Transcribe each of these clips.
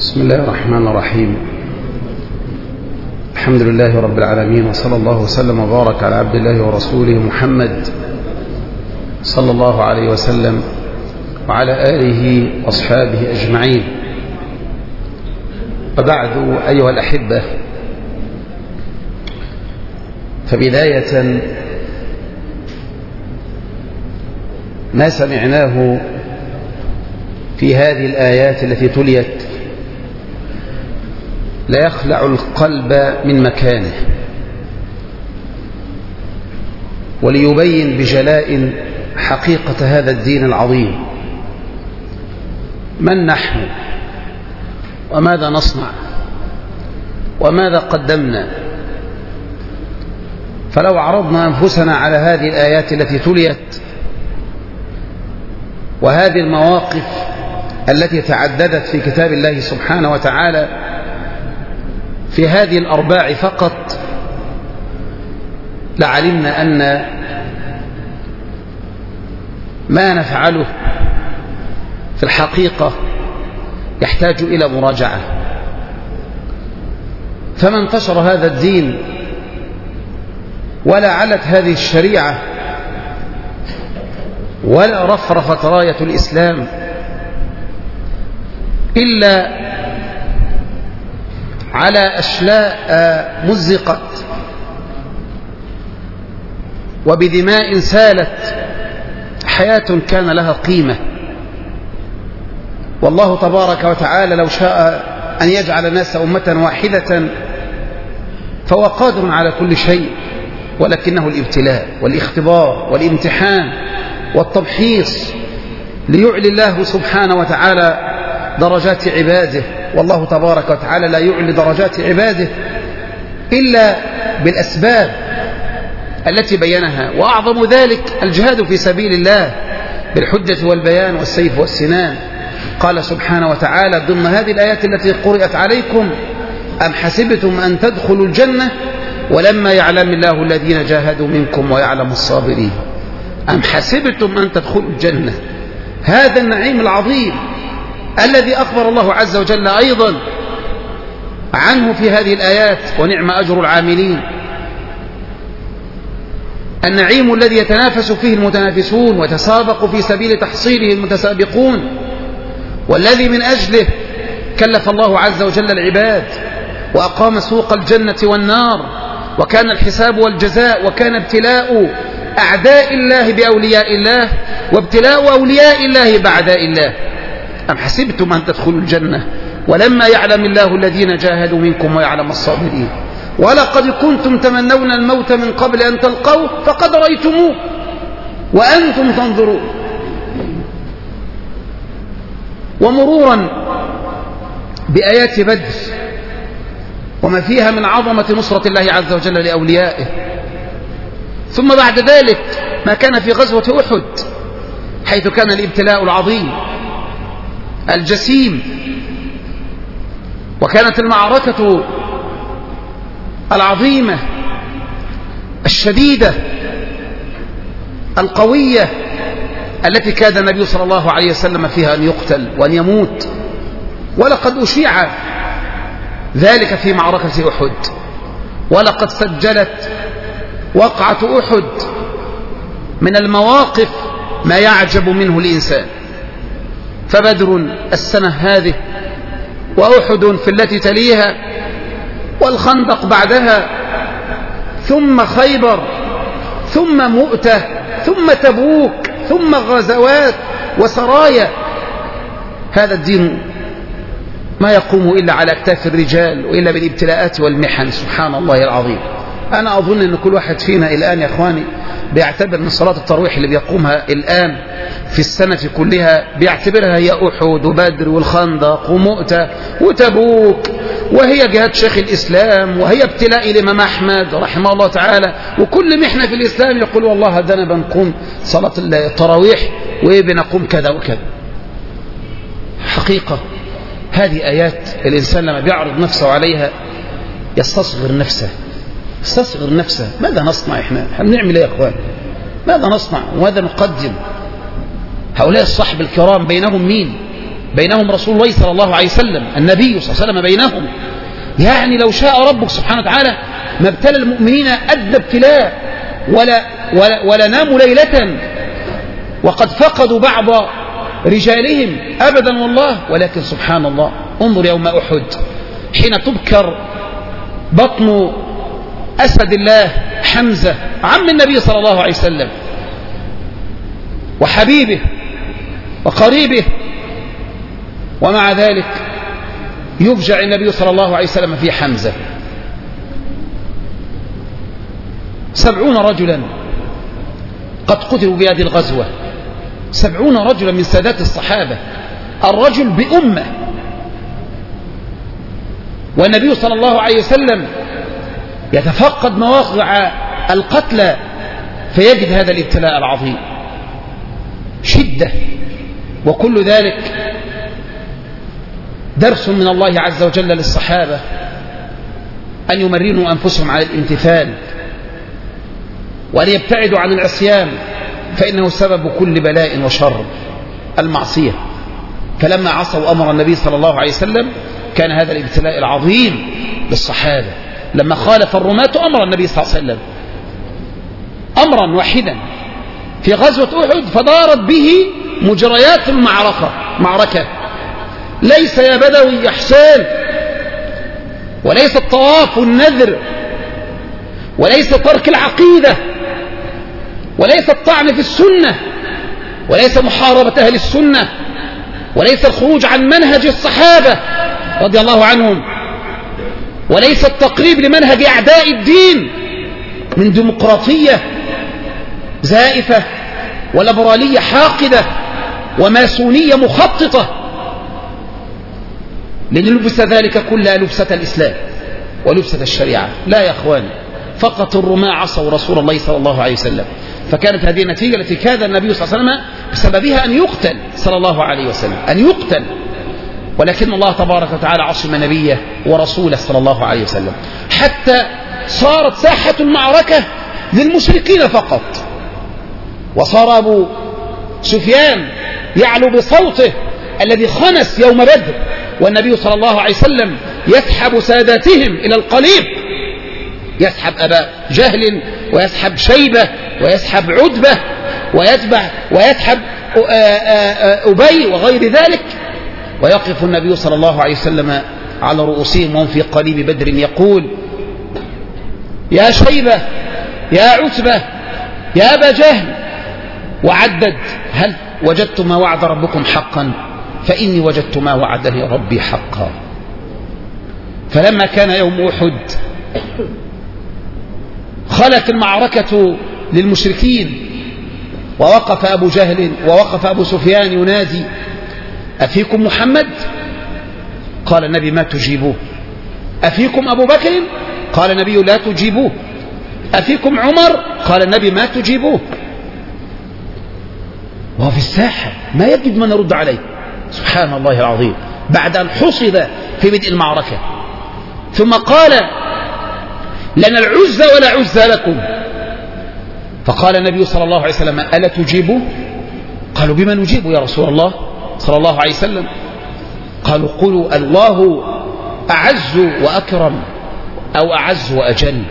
بسم الله الرحمن الرحيم. الحمد لله رب العالمين، وصلى الله وسلم وبارك على عبد الله ورسوله محمد صلى الله عليه وسلم وعلى آله وأصحابه أجمعين. وبعد أيها الأحبة، فبداية ما سمعناه في هذه الآيات التي تليت لا يخلع القلب من مكانه، وليبين بجلاء حقيقة هذا الدين العظيم. من نحن وماذا نصنع وماذا قدمنا؟ فلو عرضنا أنفسنا على هذه الآيات التي تليت وهذه المواقف التي تعددت في كتاب الله سبحانه وتعالى في هذه الأرباع فقط، لعلمنا أن ما نفعله في الحقيقة يحتاج إلى مراجعة. فما انتشر هذا الدين ولا علت هذه الشريعة ولا رفرفت راية الإسلام إلا على أشلاء مزقت وبدماء سالت حياة كان لها قيمة. والله تبارك وتعالى لو شاء أن يجعل الناس أمة واحدة فهو قادر على كل شيء، ولكنه الابتلاء والاختبار والامتحان والتمحيص ليعلي الله سبحانه وتعالى درجات عباده. والله تبارك وتعالى لا يعلي درجات عباده إلا بالأسباب التي بينها، وأعظم ذلك الجهاد في سبيل الله بالحجة والبيان والسيف والسنان. قال سبحانه وتعالى ضمن هذه الآيات التي قرأت عليكم: أم حسبتم أن تدخلوا الجنة ولما يعلم الله الذين جاهدوا منكم ويعلم الصابرين. أم حسبتم أن تدخلوا الجنة، هذا النعيم العظيم الذي أخبر الله عز وجل أيضا عنه في هذه الآيات: ونعم أجر العاملين. النعيم الذي يتنافس فيه المتنافسون ويتسابق في سبيل تحصيله المتسابقون، والذي من أجله كلف الله عز وجل العباد وأقام سوق الجنة والنار، وكان الحساب والجزاء، وكان ابتلاء أعداء الله بأولياء الله وابتلاء أولياء الله بأعداء الله. أم حسبتم أن تدخلوا الجنة ولما يعلم الله الذين جاهدوا منكم ويعلم الصابرين ولقد كنتم تمنون الموت من قبل أن تلقوه فقد رأيتموه وأنتم تنظرون. ومرورا بآيات بدر وما فيها من عظمة نصرة الله عز وجل لأوليائه، ثم بعد ذلك ما كان في غزوة أحد حيث كان الابتلاء العظيم الجسيم، وكانت المعركة العظيمة الشديدة القوية التي كاد النبي صلى الله عليه وسلم فيها أن يقتل وأن يموت. ولقد أشيع ذلك في معركة أحد، ولقد سجلت وقعة أحد من المواقف ما يعجب منه الإنسان. فبدر السنة هذه، وأحد في التي تليها، والخندق بعدها، ثم خيبر، ثم مؤتة، ثم تبوك، ثم غزوات وسرايا. هذا الدين ما يقوم إلا على أكتاف الرجال وإلا بالابتلاءات والمحن. سبحان الله العظيم. أنا أظن أن كل واحد فينا الآن يا أخواني بيعتبر أن صلاة التراويح اللي بيقومها الآن في السنة كلها بيعتبرها هي أحد وبدر والخندق ومؤتة وتبوك، وهي جهاد شيخ الإسلام، وهي ابتلاء الإمام أحمد رحمه الله تعالى. وكل محنة في الإسلام يقول والله هدنا بنقوم صلاة التراويح وبنقوم كذا وكذا. حقيقة هذه آيات الإنسان لما بيعرض نفسه عليها يستصغر نفسه، يستصغر نفسه. ماذا نصنع؟ إحنا بنعمل إيه يا أخوان؟ ماذا نصنع وماذا نقدم؟ هؤلاء الصحب الكرام بينهم مين؟ بينهم رسول الله صلى الله عليه وسلم، النبي صلى الله عليه وسلم بينهم. يعني لو شاء ربك سبحانه وتعالى ما ابتلى المؤمنين أدنى ابتلاء ولا ناموا ليلة وقد فقدوا بعض رجالهم أبدا والله. ولكن سبحان الله، انظر يوم أحد حين تبكر بطن أسد الله حمزة عم النبي صلى الله عليه وسلم وحبيبه وقريبه، ومع ذلك يفجع النبي صلى الله عليه وسلم في حمزة. 70 رجلا قد قتلوا بهذه الغزوة، 70 رجلا من سادات الصحابة، الرجل بأمة، والنبي صلى الله عليه وسلم يتفقد مواقع القتلى فيجد هذا الابتلاء العظيم، شدة. وكل ذلك درس من الله عز وجل للصحابة أن يمرنوا أنفسهم على الامتثال وأن يبتعدوا عن العصيان، فإنه سبب كل بلاء وشر المعصية. فلما عصوا أمر النبي صلى الله عليه وسلم كان هذا الابتلاء العظيم للصحابة. لما خالف الرماة أمر النبي صلى الله عليه وسلم أمرا واحدا في غزوة أحد فدارت به مجريات المعركة. ليس يا بدوي يا حسين، وليس الطواف والنذر، وليس ترك العقيدة، وليس الطعن في السنة، وليس محاربة أهل السنة، وليس الخروج عن منهج الصحابة رضي الله عنهم، وليس التقريب لمنهج أعداء الدين من ديمقراطية زائفة وليبرالية حاقدة وماسونية مخططة، لنلبس ذلك كلها لبسة الإسلام ولبسة الشريعة. لا يا أخواني، فقط الرماة عصوا رسول الله صلى الله عليه وسلم، فكانت هذه النتيجة التي كاد النبي صلى الله عليه وسلم بسببها أن يقتل صلى الله عليه وسلم، أن يقتل. ولكن الله تبارك وتعالى عصم نبيه ورسوله صلى الله عليه وسلم، حتى صارت ساحة المعركة للمشركين فقط، وصار أبو سفيان يعلو بصوته الذي خنس يوم بدر، والنبي صلى الله عليه وسلم يسحب ساداتهم إلى القليب، يسحب أبا جهل ويسحب شيبة ويسحب عتبة ويسحب أبي وغير ذلك، ويقف النبي صلى الله عليه وسلم على رؤوسهم وهم في قليب بدر يقول: يا شيبة، يا عتبة، يا أبا جهل، وعدد: هل وجدت ما وعد ربكم حقا؟ فإني وجدت ما وعدني ربي حقا. فلما كان يوم أحد خلت المعركة للمشركين، ووقف أبو جهل ووقف أبو سفيان ينادي: أفيكم محمد؟ قال النبي: ما تجيبوه. أفيكم أبو بكر؟ قال النبي: لا تجيبوه. أفيكم عمر؟ قال النبي: ما تجيبوه. وهو في الساحة ما يجد من يرد عليه، سبحان الله العظيم، بعد أن حصد في بدء المعركة. ثم قال: لنا العزى ولا عزى لكم. فقال النبي صلى الله عليه وسلم: ألا تجيبوا؟ قالوا: بما نجيب يا رسول الله صلى الله عليه وسلم؟ قالوا: قولوا الله أعز وأكرم، أو أعز وأجل.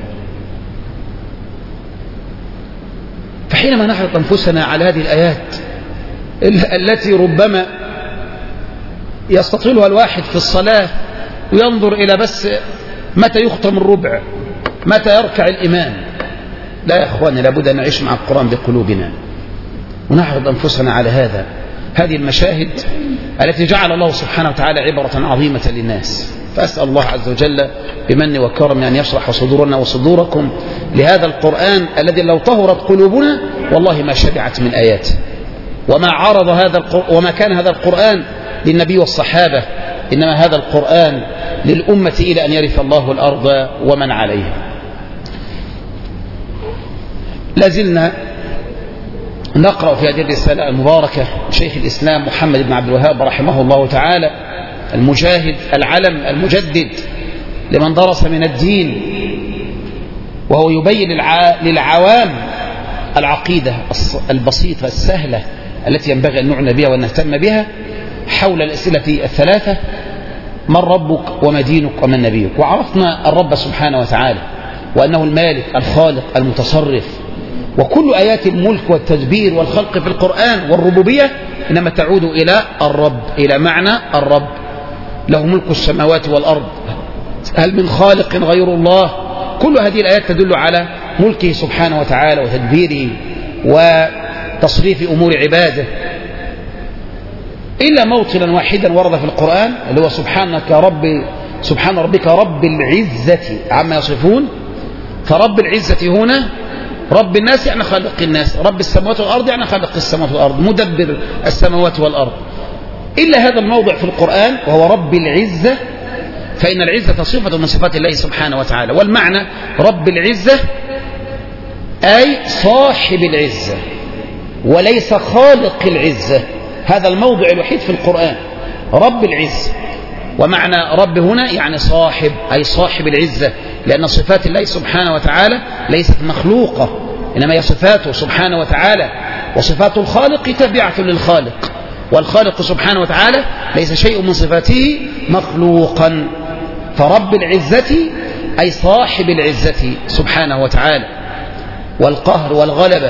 فحينما نحرق أنفسنا على هذه الآيات التي ربما يستطيلها الواحد في الصلاة وينظر إلى بس متى يختم الربع، متى يركع الإمام، لا يا أخواني، لابد أن نعيش مع القرآن بقلوبنا ونعرض أنفسنا على هذه المشاهد التي جعل الله سبحانه وتعالى عبرة عظيمة للناس. فأسأل الله عز وجل بمن وكرم أن يشرح صدورنا وصدوركم لهذا القرآن الذي لو طهرت قلوبنا والله ما شبعت من آياته، وما كان هذا القرآن للنبي والصحابة، إنما هذا القرآن للأمة إلى أن يرث الله الأرض ومن عليها. لازلنا نقرأ في هذه الرسالة المباركة شيخ الإسلام محمد بن عبد الوهاب رحمه الله تعالى، المجاهد العلم المجدد لمن درس من الدين، وهو يبين للعوام العقيدة البسيطة السهلة التي ينبغي أن نعنى بها ونهتم بها، حول الأسئلة الثلاثة: من ربك وما دينك ومن نبيك؟ وعرفنا الرب سبحانه وتعالى وأنه المالك الخالق المتصرف، وكل آيات الملك والتدبير والخلق في القرآن والربوبية إنما تعود إلى الرب، إلى معنى الرب. له ملك السماوات والأرض، هل من خالق غير الله؟ كل هذه الآيات تدل على ملكه سبحانه وتعالى وتدبيره وتصريف أمور عباده، إلا موطنا واحدا ورد في القرآن اللي هو سبحان ربك رب العزة عما يصفون. فرب العزة هنا رب الناس يعني خالق الناس، رب السماوات والأرض يعني خالق السماوات والأرض، مدبر السماوات والأرض. إلا هذا الموضع في القرآن وهو رب العزة، فإن العزة صفة من صفات الله سبحانه وتعالى، والمعنى رب العزة أي صاحب العزة وليس خالق العزة. هذا الموضع الوحيد في القرآن، رب العزة. ومعنى رب هنا يعني صاحب، أي صاحب العزة، لأن صفات الله سبحانه وتعالى ليست مخلوقة، إنما هي صفاته سبحانه وتعالى، وصفات الخالق تابعة للخالق، والخالق سبحانه وتعالى ليس شيء من صفاته مخلوقا. فرب العزة أي صاحب العزة سبحانه وتعالى والقهر والغلبة.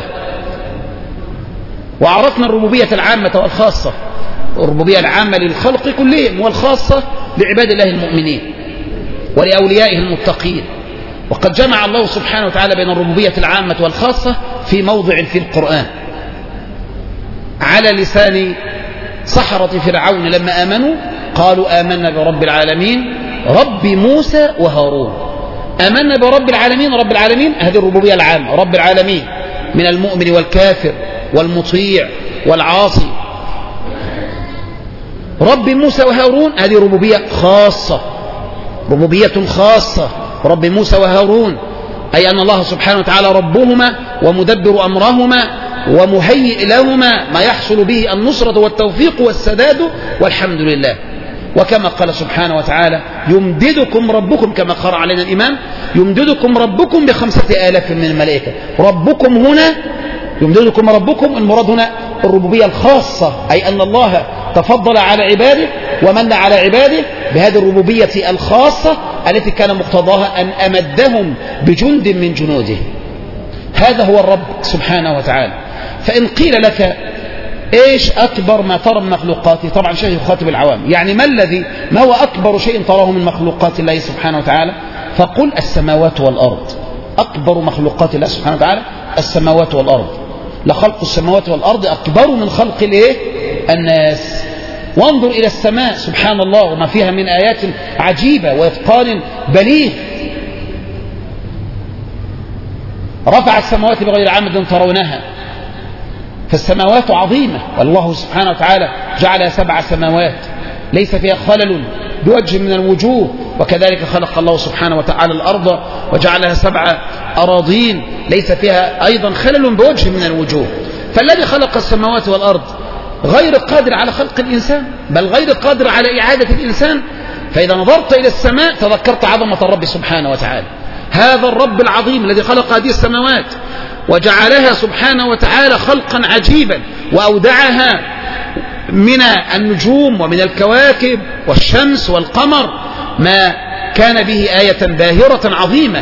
وعرفنا الربوبية العامة والخاصة، الربوبية العامة للخلق كلهم والخاصة لعباد الله المؤمنين ولأوليائه المتقين. وقد جمع الله سبحانه وتعالى بين الربوبية العامة والخاصة في موضع في القرآن على لسان سحرة فرعون لما آمنوا قالوا آمنا برب العالمين رب موسى وهارون. آمنا برب العالمين، رب العالمين هذه الربوبية العامة، رب العالمين من المؤمن والكافر والمطيع والعاصي. رب موسى وهارون هذه ربوبية خاصة، ربوبية خاصة، رب موسى وهارون أي أن الله سبحانه وتعالى ربهما ومدبر أمرهما ومهيئ لهما ما يحصل به النصرة والتوفيق والسداد والحمد لله. وكما قال سبحانه وتعالى يمددكم ربكم، كما قرأ علينا الإمام، يمددكم ربكم ب5,000 من الملائكة. ربكم هنا يمددكم ربكم، المراد هنا الربوبية الخاصة، أي أن الله تفضل على عباده ومن على عباده بهذه الربوبية الخاصة التي كان مقتضاها أن أمدهم بجند من جنوده. هذا هو الرب سبحانه وتعالى. فإن قيل لك إيش أكبر ما ترى من مخلوقاته؟ طبعا شيء يخاطب العوام، يعني ما هو أكبر شيء تراه من مخلوقات الله سبحانه وتعالى؟ فقل السماوات والأرض. أكبر مخلوقات الله سبحانه وتعالى السماوات والأرض. لخلق السماوات والأرض أكبر من خلق الناس. وانظر إلى السماء سبحان الله وما فيها من آيات عجيبة وإتقان بليغ. رفع السماوات بغير عمد ترونها، فالسماوات عظيمة، والله سبحانه وتعالى جعلها 7 سماوات ليس فيها خلل بوجه من الوجوه. وكذلك خلق الله سبحانه وتعالى الأرض وجعلها 7 أراضين ليس فيها أيضا خلل بوجه من الوجوه. فالذي خلق السماوات والأرض غير قادر على خلق الإنسان، بل غير قادر على إعادة الإنسان. فإذا نظرت إلى السماء تذكرت عظمة الرب سبحانه وتعالى. هذا الرب العظيم الذي خلق هذه السماوات وجعلها سبحانه وتعالى خلقا عجيبا، وأودعها من النجوم ومن الكواكب والشمس والقمر ما كان به آية باهرة عظيمة.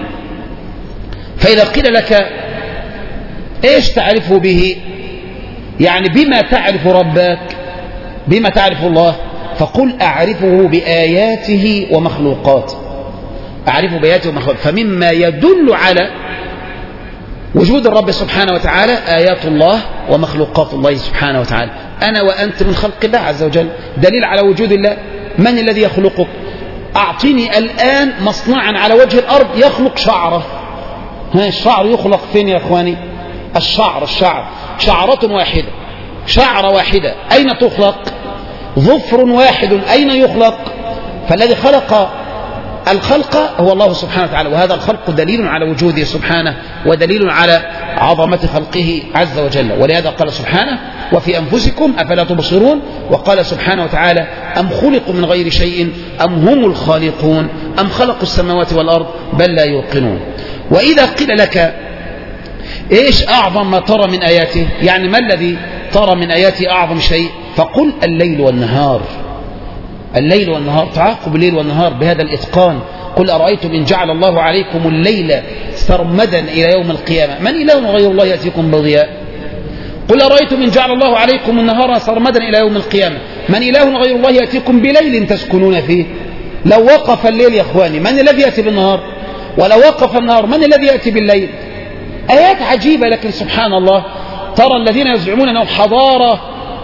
فإذا قيل لك إيش تعرفه به، يعني بما تعرف ربك، بما تعرف الله، فقل أعرفه بآياته ومخلوقاته. أعرفه بآياته ومخلوقاته. فمما يدل على وجود الرب سبحانه وتعالى آيات الله ومخلوقات الله سبحانه وتعالى. أنا وأنت من خلق الله عز وجل، دليل على وجود الله. من الذي يخلقك؟ أعطيني الآن مصنعا على وجه الأرض يخلق شعرة. الشعر يخلق فين يا أخواني؟ الشعر شعرة واحدة، شعرة واحدة أين تخلق؟ ظفر واحد أين يخلق؟ فالذي خلق الخلق هو الله سبحانه وتعالى، وهذا الخلق دليل على وجوده سبحانه ودليل على عظمة خلقه عز وجل. ولهذا قال سبحانه وفي أنفسكم أفلا تبصرون. وقال سبحانه وتعالى أم خلقوا من غير شيء أم هم الخالقون أم خلقوا السماوات والأرض بل لا يوقنون. وإذا قيل لك إيش أعظم ما ترى من آياته، يعني ما الذي ترى من آياتي أعظم شيء، فقل الليل والنهار. الليل والنهار، تعاقب الليل والنهار بهذا الإتقان. قل أرأيتم إن جعل الله عليكم الليل سرمدا إلى يوم القيامة من إله غير الله يأتيكم بضياء. قل أرأيتم إن جعل الله عليكم النهار سرمدا إلى يوم القيامة من إله غير الله يأتيكم بليل تسكنون فيه. لو وقف الليل يا إخواني من الذي يأتي بالنهار؟ ولو وقف النهار من الذي يأتي بالليل؟ آيات عجيبة. لكن سبحان الله ترى الذين يزعمون أنهم حضارة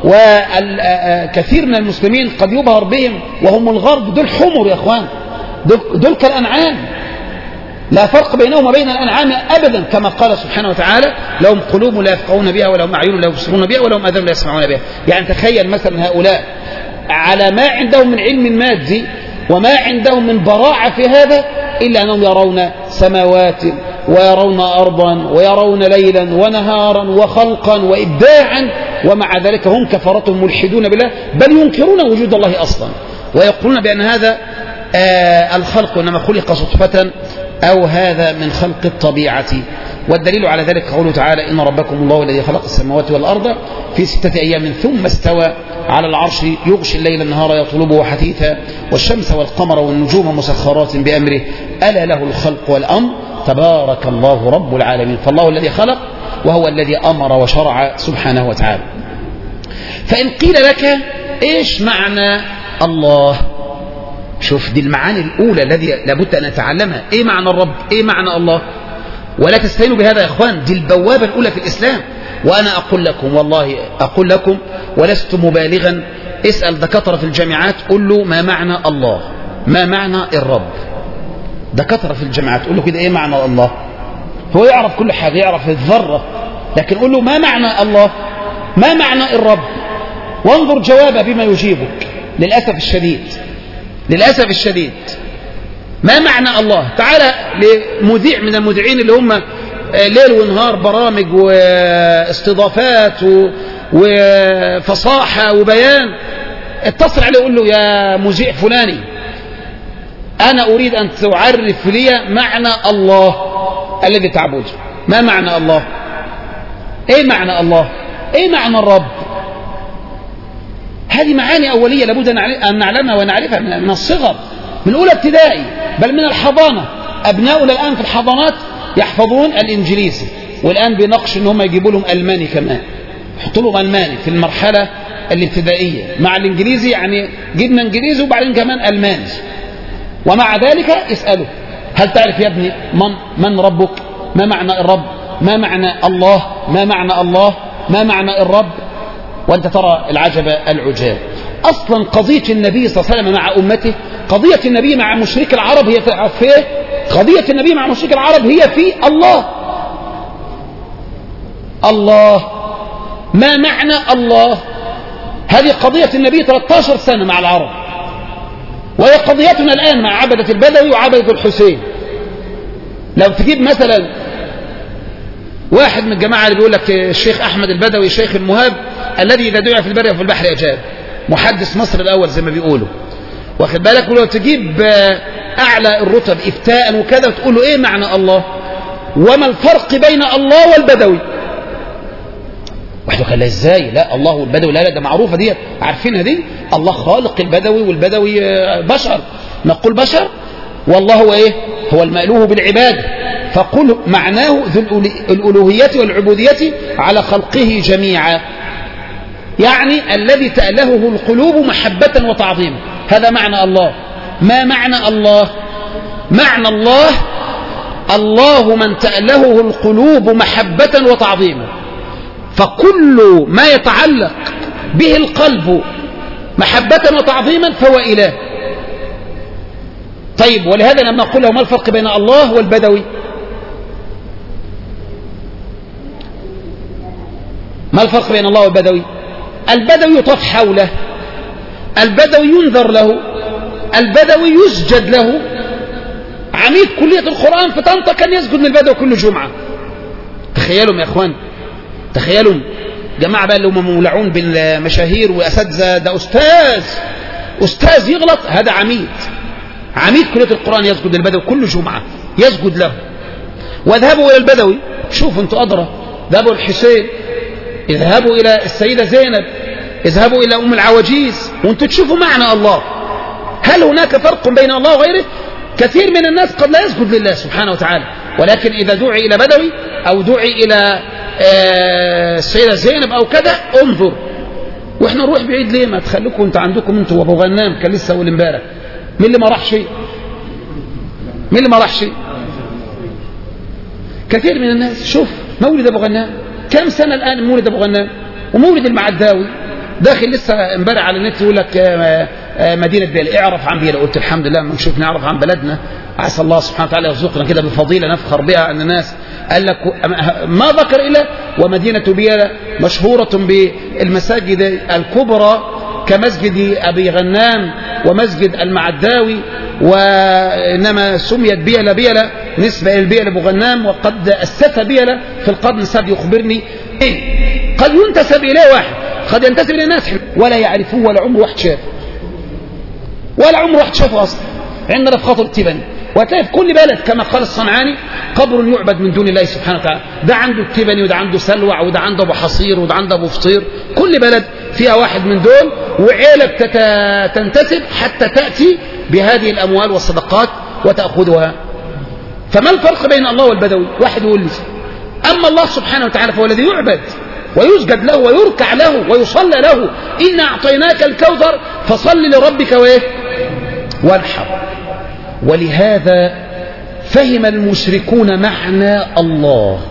وكثير من المسلمين قد يبهر بهم وهم الغرب، دول حمر يا إخوان، دول كالأنعام، لا فرق بينهم وبين الأنعام أبدا، كما قال سبحانه وتعالى لهم قلوب لا يفقهون بها ولهم أعين لا يبصرون بها ولهم آذان لا يسمعون بها. يعني تخيل مثلا هؤلاء على ما عندهم من علم مادي وما عندهم من براعة في هذا، إلا أنهم يرون سماوات ويرون أرضا ويرون ليلا ونهارا وخلقا وإبداعا، ومع ذلك هم كفرة ملحدون بالله، بل ينكرون وجود الله أصلا، ويقولون بأن هذا الخلق إنما خلق صدفة أو هذا من خلق الطبيعة. والدليل على ذلك قوله تعالى إن ربكم الله الذي خلق السماوات والأرض في 6 أيام ثم استوى على العرش يغشي الليل النهار يطلبه حثيثا والشمس والقمر والنجوم مسخرات بأمره ألا له الخلق والأمر تبارك الله رب العالمين. فالله الذي خلق وهو الذي أمر وشرع سبحانه وتعالى. فإن قيل لك إيش معنى الله؟ شوف دي المعاني الأولى الذي لابد أن نتعلمها. إيه معنى الرب؟ إيه معنى الله؟ ولا تستهينوا بهذا يا إخوان، دي البوابة الأولى في الإسلام. وأنا أقول لكم والله أقول لكم ولست مبالغا، اسأل دكاترة في الجامعات قل له ما معنى الله، ما معنى الرب. دكاترة في الجامعات قل له كده إيه معنى الله، هو يعرف كل حاجة، يعرف الذرة، لكن قل له ما معنى الله، ما معنى الرب، وانظر جوابه بما يجيبك. للأسف الشديد للأسف الشديد ما معنى الله؟ تعالى لمذيع من المذيعين اللي هم ليل ونهار برامج واستضافات وفصاحة وبيان، اتصل عليه يقول له يا مذيع فلاني أنا أريد أن تعرف لي معنى الله الذي تعبده. ما معنى الله؟ إيه معنى الله؟ إيه معنى الرب؟ هذه معاني أولية لابد أن نعلمها ونعرفها من الصغر، من أولى ابتدائي، بل من الحضانة. أبناؤنا الآن في الحضانات يحفظون الإنجليزي، والآن بنقش إن هم يجيبوا لهم ألماني كمان، يحطوا لهم ألماني في المرحلة الابتدائية مع الإنجليزي، يعني جبنا إنجليزي وبعدين كمان ألماني. ومع ذلك اسأله هل تعرف يا ابني من ربك؟ ما معنى الرب؟ ما معنى الله؟ ما معنى الله؟ ما معنى الرب؟ وأنت ترى العجب العجاب. أصلا قضية النبي صلى الله عليه وسلم مع أمته، قضية النبي مع مشرك العرب هي في إيه؟ قضية النبي مع مشرك العرب هي في الله. الله، ما معنى الله؟ هذه قضية النبي 13 سنة مع العرب، وهي قضيتنا الآن مع عبدة البدوي وعبدة الحسين. لو تجيب مثلا واحد من الجماعة اللي بيقول لك الشيخ أحمد البدوي الشيخ المهاب الذي إذا دعي في البر وفي البحر أجاب، محدث مصر الأول زي ما بيقولوا، واخد بالك؟ ولو تجيب أعلى الرتب إفتاء وكذا وتقول له إيه معنى الله وما الفرق بين الله والبدوي، واحد قال لا إزاي؟ لا الله والبدوي لا ده معروفة دي، عارفينها دي، الله خالق البدوي والبدوي بشر، نقول بشر والله هو إيه؟ هو المألوه بالعبادة. فقل معناه ذو الألوهية والعبودية على خلقه جميعا، يعني الذي تألهه القلوب محبة وتعظيما، هذا معنى الله. ما معنى الله؟ معنى الله الله من تألهه القلوب محبة وتعظيما، فكل ما يتعلق به القلب محبة وتعظيما فهو إله. طيب ولهذا لما نقول له ما الفرق بين الله والبدوي؟ ما الفرق بين الله والبدوي؟ البدوي يطاف حوله، البدوي ينذر له، البدوي يسجد له. عميد كلية القرآن في طنطا كان يسجد للبدوي كل جمعة. تخيلوا يا اخوان، تخيلوا جماعة بقى اللي هم مولعون بالمشاهير وأساتذة، ده أستاذ يغلط، هذا عميد كلية القرآن يسجد للبدوي كل جمعة، يسجد له. واذهبوا إلى البدوي، شوفوا انتوا أدرى، ذهبوا الحسين اذهبوا إلى السيدة زينب، اذهبوا إلى أم العواجيز، وانتم تشوفوا معنى الله. هل هناك فرق بين الله وغيره؟ كثير من الناس قد لا يسجد لله سبحانه وتعالى، ولكن إذا دعي إلى بدوي أو دعي إلى السيدة زينب أو كذا انظر. واحنا نروح بعيد ليه؟ ما تخليكم انت عندكم انتوا وابو غنام كان لسه اول امبارح. مين اللي ما راحش؟ مين اللي ما راحش؟ كثير من الناس. شوف مولد ابو غنام كم سنه الان مولد ابو غنام، ومولد المعداوي داخل لسه امبارح على النت يقول لك مدينه بيلا. اعرف عن بيلا. قلت الحمد لله ما نشوف نعرف عن بلدنا. عسى الله سبحانه وتعالى يرزقنا كده بفضيله نفخر بها ان الناس. قال لك ما ذكر الا ومدينه بيلا مشهوره بالمساجد الكبرى كمسجد ابي غنام ومسجد المعداوي، وانما سميت بيلا بيلا نسبه الى بيلا ابو غنام، وقد اسس بيلا في القرن السابع. يخبرني قد ينتسب اليه واحد، قد ينتسب اليه ناس ولا يعرفوه ولا عمره واحد شافه، ولا عمره واحد شافه اصلا. عندنا في خاطر التبني، وهتلاقي في كل بلد كما قال الصنعاني قبر يعبد من دون الله سبحانه وتعالى. ده عنده التبني، وده عنده سلوع، وده عنده ابو حصير، وده عنده ابو فطير. كل بلد فيها واحد من دول، وعيلة تنتسب حتى تأتي بهذه الأموال والصدقات وتأخذها. فما الفرق بين الله والبدوي؟ واحد يقول لي أما الله سبحانه وتعالى فهو الذي يعبد ويسجد له ويركع له ويصلى له. إنا أعطيناك الكوثر فصل لربك وانحر. ولهذا فهم المشركون معنى الله،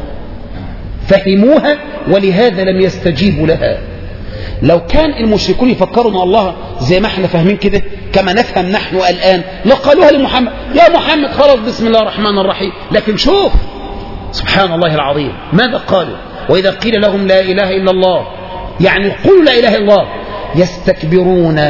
فهموها ولهذا لم يستجيبوا لها. لو كان المشركون يفكروا ان الله زي ما احنا فاهمين كده كما نفهم نحن الآن لقالوها لمحمد، يا محمد خلاص بسم الله الرحمن الرحيم. لكن شوف سبحان الله العظيم ماذا قالوا؟ وإذا قيل لهم لا إله إلا الله، يعني قولوا لا إله إلا الله، يستكبرون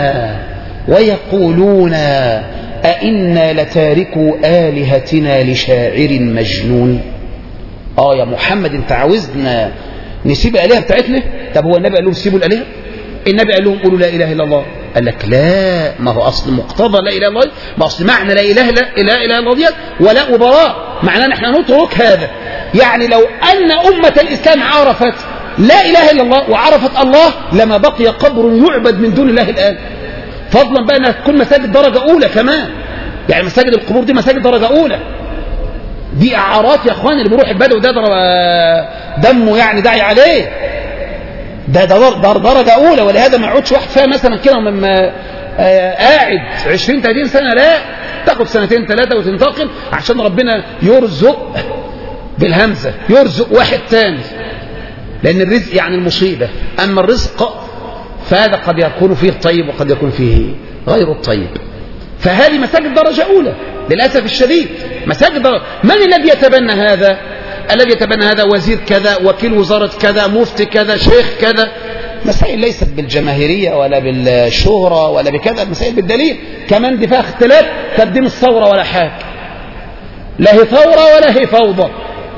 ويقولون أئنا لتاركوا آلهتنا لشاعر مجنون. يا محمد انت عاوزنا نسيب الآلهة بتاعتنا؟ طب هو النبي قال لهم سيبوا الآلهة؟ النبي قال لهم قولوا لا إله إلا الله. قال لك لا، ما هو أصل مقتضى لا إله إلا الله، ما أصل معنى لا إله إلا الله ديت ولا وبراء، معناه نحن نترك هذا. يعني لو أن أمة الإسلام عرفت لا إله إلا الله وعرفت الله لما بقي قبر يعبد من دون الله الآن، فضلا بقى أنها تكون مساجد درجة أولى كمان. يعني مساجد القبور دي مساجد درجة أولى، دي أعارات يا أخوان. اللي بيروح البدو ده دمه يعني داعي عليه، ده درجة أولى. ولهذا ما يقعدش واحد فيها مثلا كده لما قاعد 20-30 سنة، لا تاخد 2-3 وتنتقل عشان ربنا يرزق بالهمزة، يرزق واحد تاني، لأن الرزق يعني المصيبة. أما الرزق فهذا قد يكون فيه الطيب وقد يكون فيه غير الطيب. فهذه مساجد درجة أولى للأسف الشديد، مساجد درجة. من الذي يتبنى هذا؟ الذي يتبنى هذا وزير كذا، وكيل وزارة كذا، مفتي كذا، شيخ كذا. مسائل ليست بالجماهيرية ولا بالشهرة ولا بكذا، مسائل بالدليل. كمان دي فيها اختلاف تقديم الثورة ولا حاجة، لا هي ثورة ولا هي فوضى.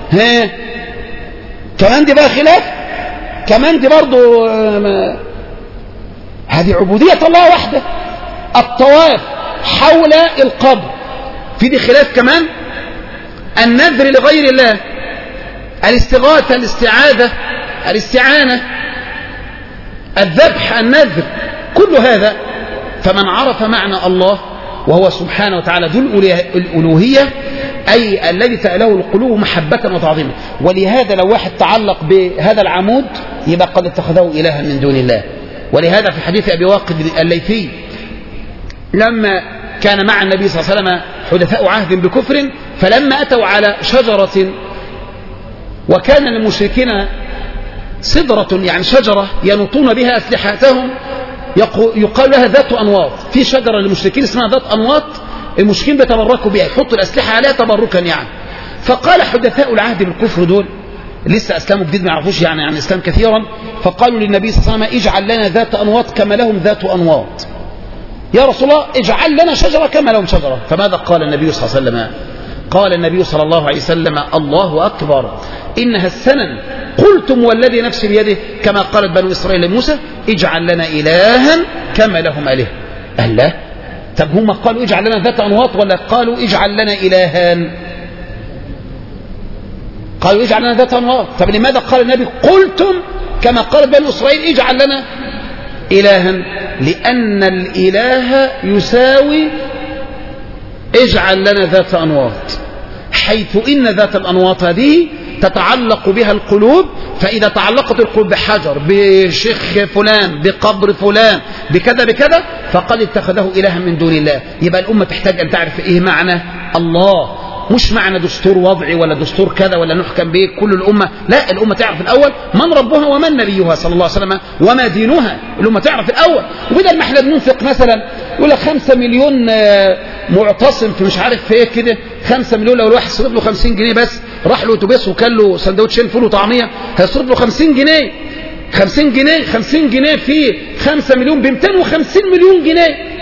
كمان دي بقى خلاف، كمان دي برضو هذه عبودية الله وحده. الطواف حول القبر في دي خلاف كمان. النذر لغير الله، الاستغاثة، الاستعاذة، الاستعانة، الذبح، النذر، كل هذا. فمن عرف معنى الله وهو سبحانه وتعالى ذو الألوهية، أي الذي تأله القلوب محبة وتعظيما. ولهذا لو واحد تعلق بهذا العمود يبقى قد اتخذه إلها من دون الله. ولهذا في حديث أبي واقد الليثي لما كان مع النبي صلى الله عليه وسلم حدثاء عهد بكفر، فلما أتوا على شجرة وكان للمشركين صدرة يعني شجرة ينطون بها أسلحتهم يقال لها ذات أنواط. في شجرة للمشركين اسمها ذات أنواط، المشركين بيتبركوا بها، يحطوا الأسلحة عليها تبركا يعني. فقال حدثاء العهد بالكفر دول لسه أسلاموا جديد ما يعرفوش يعني عن الإسلام كثيرا، فقالوا للنبي صلى الله عليه وسلم اجعل لنا ذات أنواط كما لهم ذات أنواط. يا رسول الله اجعل لنا شجرة كما لهم شجرة. فماذا قال النبي صلى الله عليه وسلم؟ قال النبي صلى الله عليه وسلم الله أكبر إنها السنن قلتم والذي نفسي بيده كما قالت بنو إسرائيل لموسى اجعل لنا إلها كما لهم آلهة. قال لا، طب هم قالوا اجعل لنا ذات أنواط ولا قالوا اجعل لنا إلهان؟ قالوا اجعل لنا ذات أنواط. طب لماذا قال النبي قلتم كما قال بنو إسرائيل اجعل لنا إلها، لأن الإله يساوي اجعل لنا ذات أنواط، حيث إن ذات الأنواط هذه تتعلق بها القلوب، فإذا تعلقت القلوب بحجر، بشيخ فلان، بقبر فلان، بكذا بكذا، فقد اتخذه إلها من دون الله. يبقى الأمة تحتاج أن تعرف إيه معنى الله، مش معنى دستور وضعي ولا دستور كذا ولا نحكم به كل الأمة، لا، الأمة تعرف الأول من ربها ومن نبيها صلى الله عليه وسلم وما دينها، الأمة تعرف الأول. وبدل ما احنا بننفق مثلا يقول لك 5 مليون معتصم في مش عارف في ايه كده، 5 مليون لو الواحد صرف له 50 جنيه بس، راح له اتوبيس وكل له سندوتشين فول وطعميه، هيصرف له 50 جنيه. 50 جنيه 50 جنيه في 5 مليون ب 250 مليون جنيه.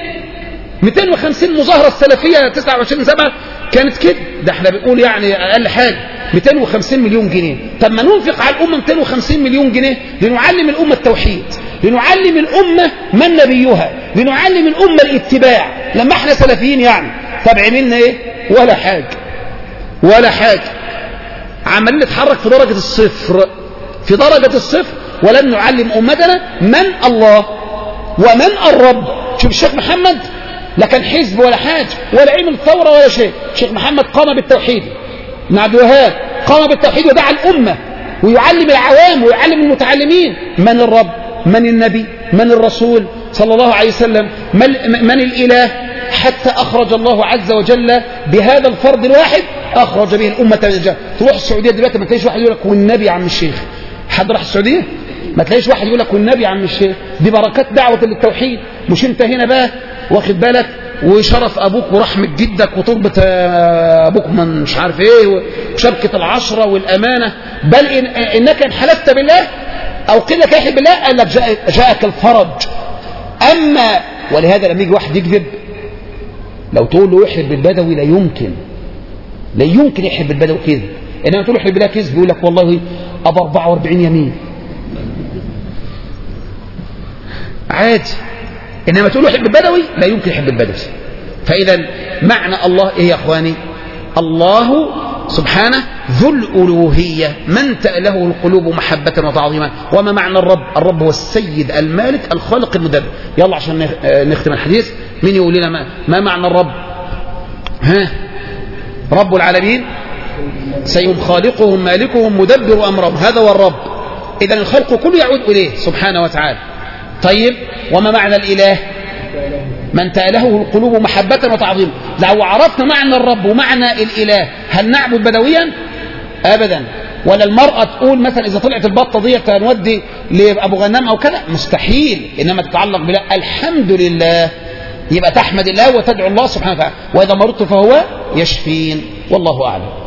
250 مظاهرة السلفية 29/7 كانت كده، ده احنا بنقول يعني اقل حاجة 250 مليون جنيه. طب ما ننفق على الأمة 250 مليون جنيه لنعلم الأمة التوحيد، لنعلم الأمة من نبيها، لنعلم الأمة الاتباع. لما احنا سلفيين يعني طب عملنا ايه؟ ولا حاجة ولا حاجة، عمالين نتحرك في درجة الصفر، في درجة الصفر، ولن نعلم أمتنا من الله ومن الرب. شوف الشيخ محمد لا كان حزب ولا حاجة ولا عمل ثورة ولا شيء، الشيخ محمد قام بالتوحيد، ابن عبد الوهاب قام بالتوحيد ودعا الأمة ويعلم العوام ويعلم المتعلمين من الرب، من النبي، من الرسول صلى الله عليه وسلم، من الإله، حتى أخرج الله عز وجل بهذا الفرد الواحد أخرج به الأمة من الجهل. تروح السعودية دلوقتي ما تلاقيش واحد يقول لك والنبي يا عم الشيخ، حد راح السعودية ما تلاقيش واحد يقول لك والنبي يا عم الشيخ. دي بركات دعوة للتوحيد، مش انت هنا بقى واخد بالك وشرف أبوك ورحمة جدك وتربة أبوك من مش عارف إيه وشبكة العشرة والأمانة، بل إنك إن حلفت بالله أو قيل لك يحلف بالله قال لك جاءك الفرج. أما ولهذا لما يجي واحد يكذب لو تقول له يحلف بالبدوي لا يمكن يحلف بالبدوي كذب، إنما تقول له يحلف بالله كذب يقول لك والله أبو 44 يمين عادي، إنما تقول له يحب البدوي لا يمكن يحب البدوي. فإذا معنى الله إيه يا أخواني؟ الله سبحانه ذو الألوهية من تأله القلوب محبة وتعظيما. وما معنى الرب؟ الرب هو السيد المالك الخالق المدبر. يلا عشان نختم الحديث، مين يقول لنا ما معنى الرب؟ ها؟ رب العالمين سيهم خالقهم مالكهم مدبر أمرهم، هذا هو الرب. إذا الخلق كله يعود إليه سبحانه وتعالى. طيب وما معنى الإله؟ من تأله القلوب محبة وتعظيما. لو عرفنا معنى الرب ومعنى الإله هل نعبد بدويا؟ أبدا. ولا المرأة تقول مثلا إذا طلعت البطة دي نودي لأبو غنام أو كذا، مستحيل. إنما تتعلق بالله الحمد لله، يبقى تحمد الله وتدعو الله سبحانه وتعالى، وإذا مرضت فهو يشفين، والله أعلم.